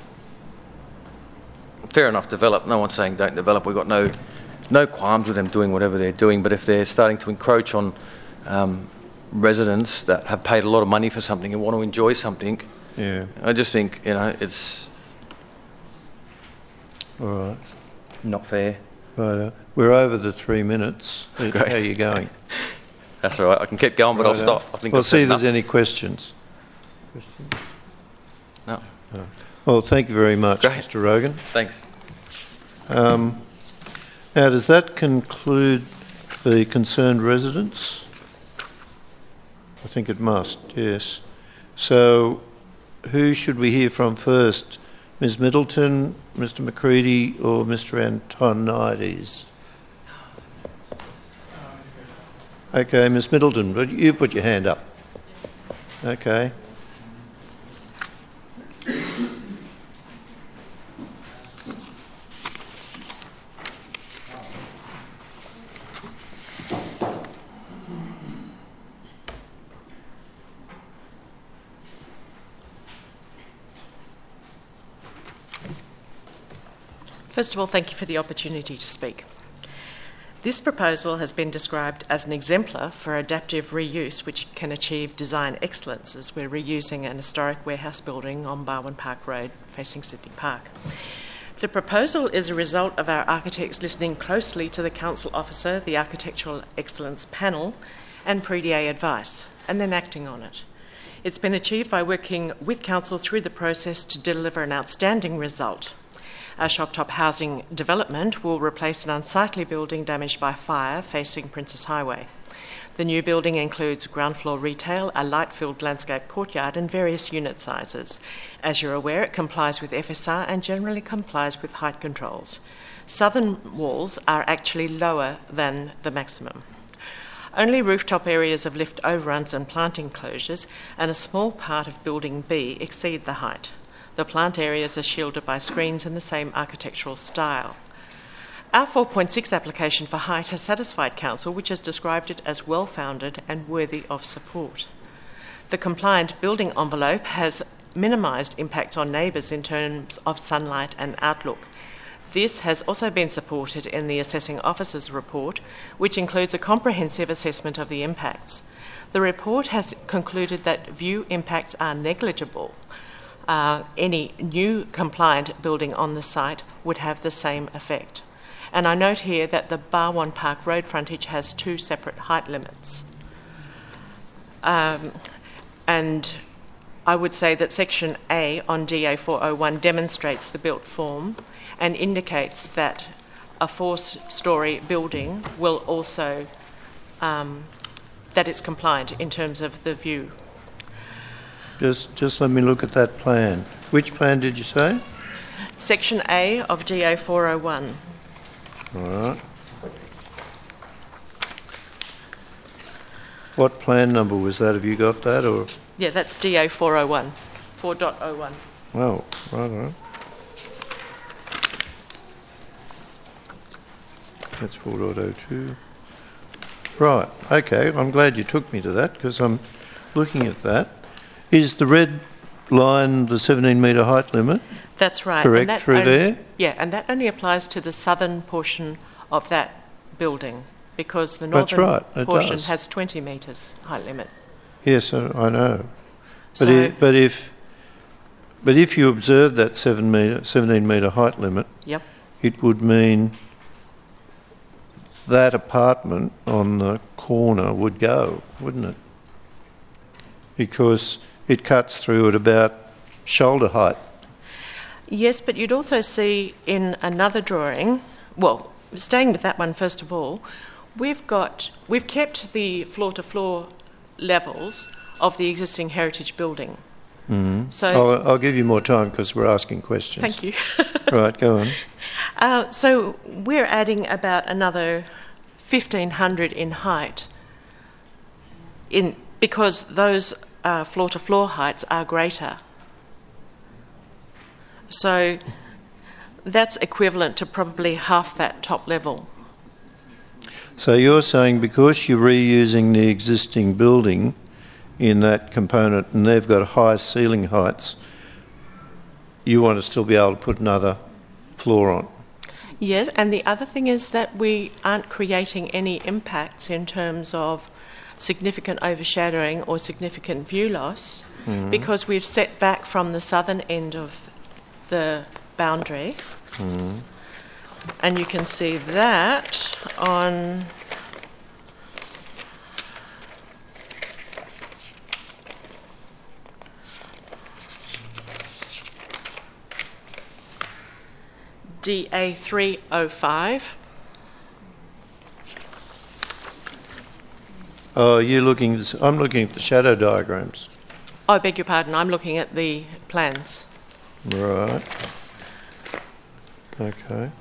K: Fair enough, develop. No one's saying don't develop. We've got no no qualms with them doing whatever they're doing, but if they're starting to encroach on um, residents that have paid a lot of money for something and want to enjoy something,
A: Yeah.
K: I just think, you know, it's
A: All right.
K: not fair.
A: Right. uh, We're over the three minutes. How
K: Great.
A: are you going?
K: That's all right. I can keep going, but I'll
A: Righto.
K: stop. I think
A: We'll
K: I've
A: see
K: said
A: if there's
K: enough.
A: any questions. Questions?
K: No.
A: Well, thank you very much,
K: Great.
A: Mister Rogan.
K: Thanks.
A: Um, now, does that conclude the concerned residents? I think it must, yes. So, who should we hear from first? Miz Middleton, Mister McCready, or Mister Antonides? Okay, Miz Middleton, but you put your hand up. Okay.
J: First of all, thank you for the opportunity to speak. This proposal has been described as an exemplar for adaptive reuse which can achieve design excellence, as we're reusing an historic warehouse building on Barwon Park Road facing Sydney Park. The proposal is a result of our architects listening closely to the council officer, the Architectural Excellence Panel, and P D A advice, and then acting on it. It's been achieved by working with council through the process to deliver an outstanding result. Our shop top housing development will replace an unsightly building damaged by fire facing Princess Highway. The new building includes ground floor retail, a light-filled landscape courtyard and various unit sizes. As you're aware, it complies with F S R and generally complies with height controls. Southern walls are actually lower than the maximum. Only rooftop areas of lift overruns and plant enclosures and a small part of building B exceed the height. The plant areas are shielded by screens in the same architectural style. Our four point six application for height has satisfied council, which has described it as well-founded and worthy of support. The compliant building envelope has minimised impacts on neighbours in terms of sunlight and outlook. This has also been supported in the assessing officer's report, which includes a comprehensive assessment of the impacts. The report has concluded that view impacts are negligible. Uh, any new compliant building on the site would have the same effect. And I note here that the Barwon Park road frontage has two separate height limits. Um, and I would say that Section A on D A four oh one demonstrates the built form and indicates that a four-storey building will also, um, that it's compliant in terms of the view.
A: Just, just let me look at that plan. Which plan did you say?
J: Section A of D A four oh one.
A: All right. What plan number was that? Have you got that, or?
J: Yeah, that's D A four oh one, four point oh one.
A: Well, right, right. That's four point oh two. Right, okay, I'm glad you took me to that because I'm looking at that. Is the red line the seventeen metre height limit?
J: That's right.
A: Correct,
J: and that
A: through
J: on-
A: there?
J: Yeah, and that only applies to the southern portion of that building, because the
A: That's
J: northern
A: right, it
J: portion
A: does.
J: has twenty metres height limit.
A: Yes, I I know. But,
J: So-
A: i but if but if you observe that seven metre, seventeen metre height limit,
J: Yep.
A: it would mean that apartment on the corner would go, wouldn't it? Because it cuts through at about shoulder height.
J: Yes, but you'd also see in another drawing, well, staying with that one first of all, we've got, we've kept the floor-to-floor levels of the existing heritage building.
A: Mm.
J: So-
A: I'll, I'll give you more time because we're asking questions.
J: Thank you.
A: Right, go on.
J: Uh, so we're adding about another fifteen hundred in height, in because those uh, floor-to-floor heights are greater. So that's equivalent to probably half that top level.
A: So you're saying because you're reusing the existing building in that component and they've got high ceiling heights, you want to still be able to put another floor on?
J: Yes, and the other thing is that we aren't creating any impacts in terms of significant overshadowing or significant view loss,
A: Mhm.
J: because we've set back from the southern end of the boundary.
A: Mm.
J: And you can see that on D A three oh five.
A: Oh, you're looking, I'm looking at the shadow diagrams.
J: I beg your pardon, I'm looking at the plans.
A: Right. Okay.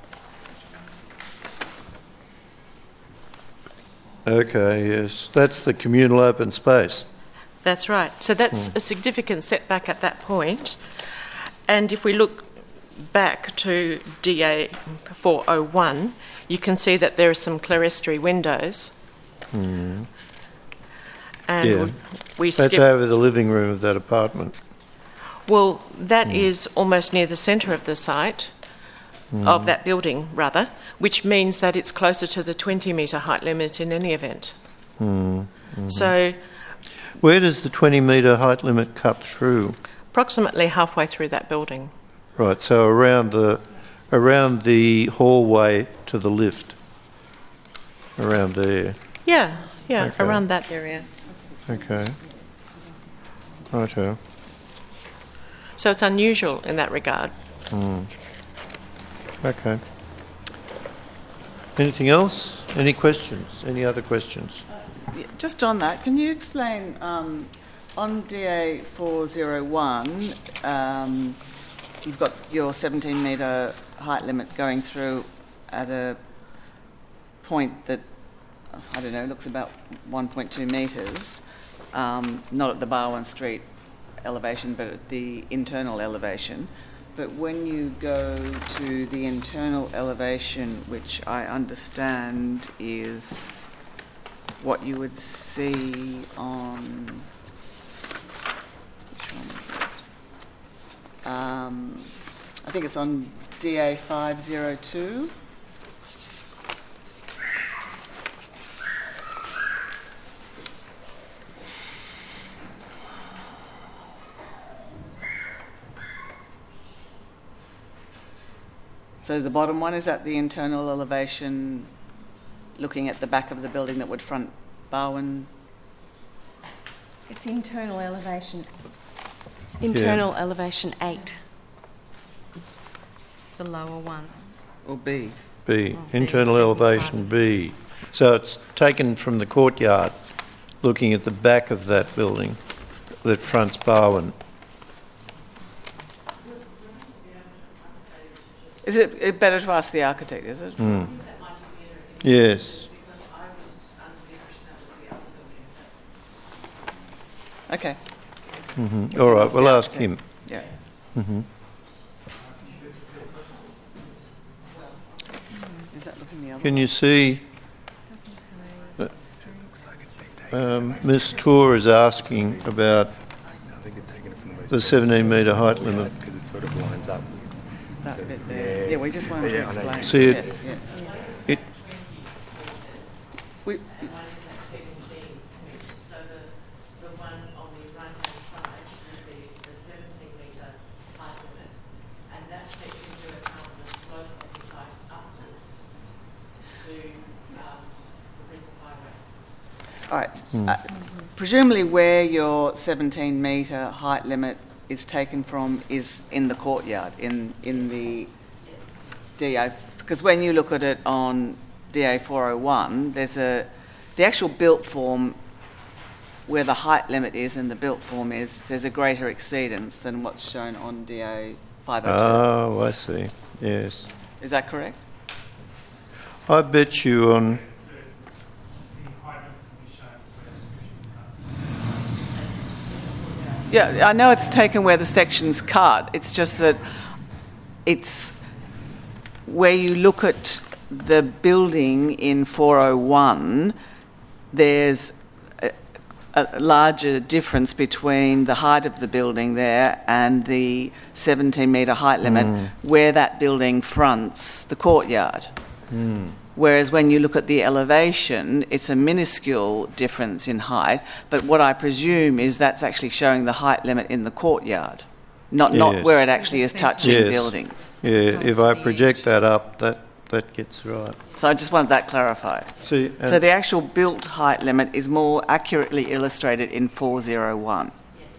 A: Okay, yes. That's the communal open space.
J: That's right. So that's a significant setback at that point. And if we look back to D A four oh one, you can see that there are some clerestory windows.
A: Mm.
J: And
A: Yeah.
J: we
A: That's
J: skip.
A: over the living room of that apartment.
J: Well, that is almost near the centre of the site, of
A: Mm.
J: that building, rather, which means that it's closer to the twenty metre height limit in any event.
A: Mm. Mhm.
J: So,
A: Where does the twenty metre height limit cut through?
J: approximately halfway through that building.
A: Right, so around the around the hallway to the lift. Around there.
J: Yeah, yeah,
A: Okay.
J: around that area.
A: Okay. Righto.
J: So it's unusual in that regard.
A: Mm. Okay. Anything else? Any questions? Any other questions?
D: Yeah, just on that, can you explain, um, on D A four oh one, um, you've got your seventeen metre height limit going through at a point that, I don't know, looks about one point two metres, um, not at the Barwon Street elevation, but at the internal elevation. But when you go to the internal elevation, which I understand is what you would see on, which one is it? Um, I think it's on D A five oh two. So the bottom one is at the internal elevation, looking at the back of the building that would front Barwon.
G: It's internal elevation. Internal elevation eight. The lower one.
D: Or B.
A: B. Internal elevation B. So it's taken from the courtyard, looking at the back of that building that fronts Barwon.
D: Is it it better to ask the architect, is it?
A: Mm. Yes.
D: Okay.
A: Mm-hmm. All right,
D: Ask
A: we'll
D: the
A: ask
D: architect.
A: him.
D: Yeah.
A: Mm-hmm.
D: Is that looking the other
A: Can
D: way?
A: you see? Um, Miz Tour is asking about the seventeen metre height limit.
L: Because it sort of lines up with
D: that bit there. Yeah, we just wanted to explain.
A: So you-
D: Yeah, yeah.
A: It,
D: We,
J: So the, the one on the right-hand side would be the seventeen metre height limit, and that takes into account the slope of the site upwards to um, the Princess Highway.
D: all right. Uh, presumably where your seventeen metre height limit is taken from is in the courtyard, in, in the D A, because when you look at it on D A four oh one, there's a, the actual built form where the height limit is and the built form is, there's a greater exceedance than what's shown on D A five oh two.
A: oh, I see. Yes.
D: Is that correct?
A: I bet you on...
D: Yeah, I know it's taken where the section's cut. It's just that it's where you look at the building in four oh one, there's a, a larger difference between the height of the building there and the seventeen metre height limit
A: Mm.
D: where that building fronts the courtyard.
A: Mm.
D: Whereas when you look at the elevation, it's a minuscule difference in height, but what I presume is that's actually showing the height limit in the courtyard, not not
A: Yes.
D: where it actually is touching
A: Yes.
D: building.
A: Yeah, if I project that up, that, that gets right.
D: So I just wanted that clarified.
A: See,
D: So
A: and-
D: the actual built height limit is more accurately illustrated in four oh one.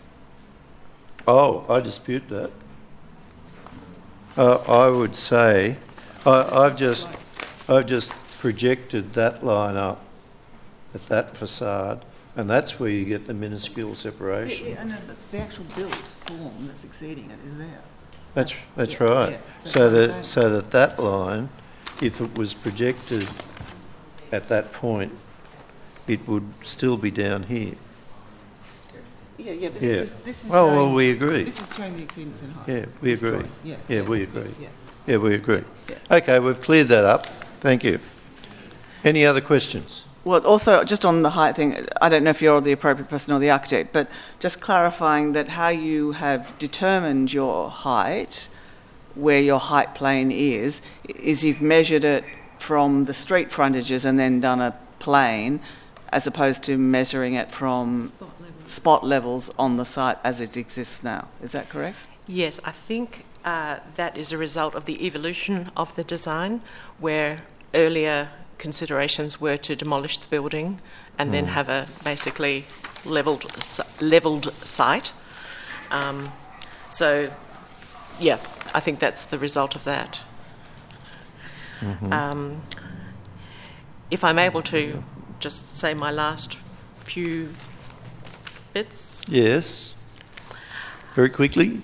A: Oh, I dispute that. Uh, I would say, I, I've just, I've just projected that line up at that facade, and that's where you get the minuscule separation.
D: Yeah, yeah, I know, but the actual built form that's exceeding it is there.
A: That's that's
D: Yeah,
A: right.
D: yeah, that's
A: so
D: what I'm
A: that
D: saying.
A: so that that line, if it was projected at that point, it would still be down here.
D: Yeah, yeah, but
A: Yeah.
D: this is, this is
A: well,
D: showing,
A: well, we agree.
D: This is showing the exceedance in height.
A: Yeah, we
D: This
A: agree.
D: drawing. Yeah,
A: Yeah, we agree.
D: Yeah.
A: Yeah, we agree.
D: Yeah.
A: Okay, we've cleared that up. Thank you. Any other questions?
D: Well, also, just on the height thing, I don't know if you're the appropriate person or the architect, but just clarifying that how you have determined your height, where your height plane is, is you've measured it from the street frontages and then done a plane, as opposed to measuring it from spot levels, spot levels on the site as it exists now. Is that correct?
J: Yes, I think uh, that is a result of the evolution of the design, where earlier considerations were to demolish the building and mm. then have a basically levelled levelled site. Um, so, yeah, I think that's the result of that. Mm-hmm. Um, if I'm able to just say my last few bits.
A: Yes. Very quickly.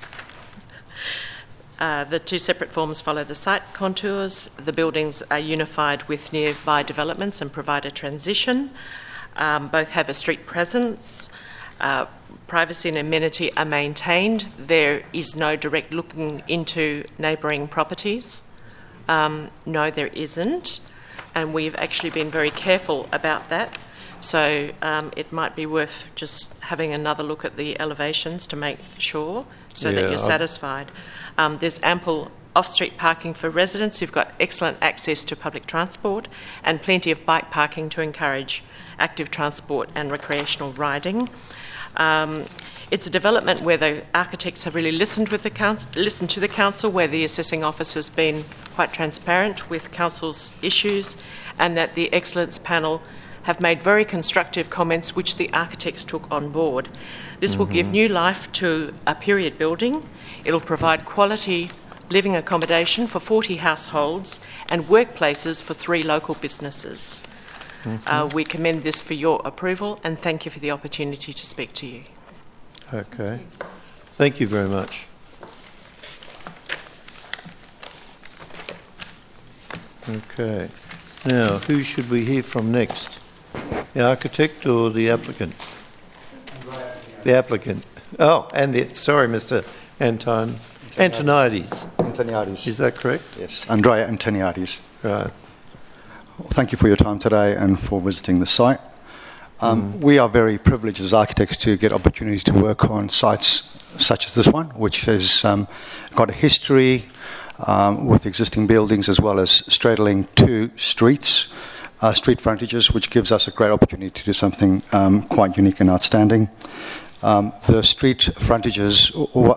J: Uh, the two separate forms follow the site contours. The buildings are unified with nearby developments and provide a transition. Um, both have a street presence. Uh, privacy and amenity are maintained. There is no direct looking into neighbouring properties. Um, no, there isn't. And we've actually been very careful about that. So um, it might be worth just having another look at the elevations to make sure so
A: yeah,
J: that you're satisfied. Um, there's ample off-street parking for residents who've got excellent access to public transport and plenty of bike parking to encourage active transport and recreational riding. Um, it's a development where the architects have really listened with the council, listened to the council, where the assessing office has been quite transparent with council's issues, and that the excellence panel have made very constructive comments which the architects took on board. This mm-hmm. will give new life to a period building. It'll provide quality living accommodation for forty households and workplaces for three local businesses. Mm-hmm. Uh, we commend this for your approval and thank you for the opportunity to speak to you.
A: Okay. Thank you very much. Okay. Now, who should we hear from next? The architect or the applicant? The applicant. Oh, and the, sorry, Mister Anton, Antoniades.
L: Antoniades.
A: Is that correct?
L: Yes, Andrea Antoniades.
A: Right.
L: Thank you for your time today and for visiting the site. Um, mm. We are very privileged as architects to get opportunities to work on sites such as this one, which has um, got a history um, with existing buildings as well as straddling two streets, uh, street frontages, which gives us a great opportunity to do something um, quite unique and outstanding. Um, the street frontages,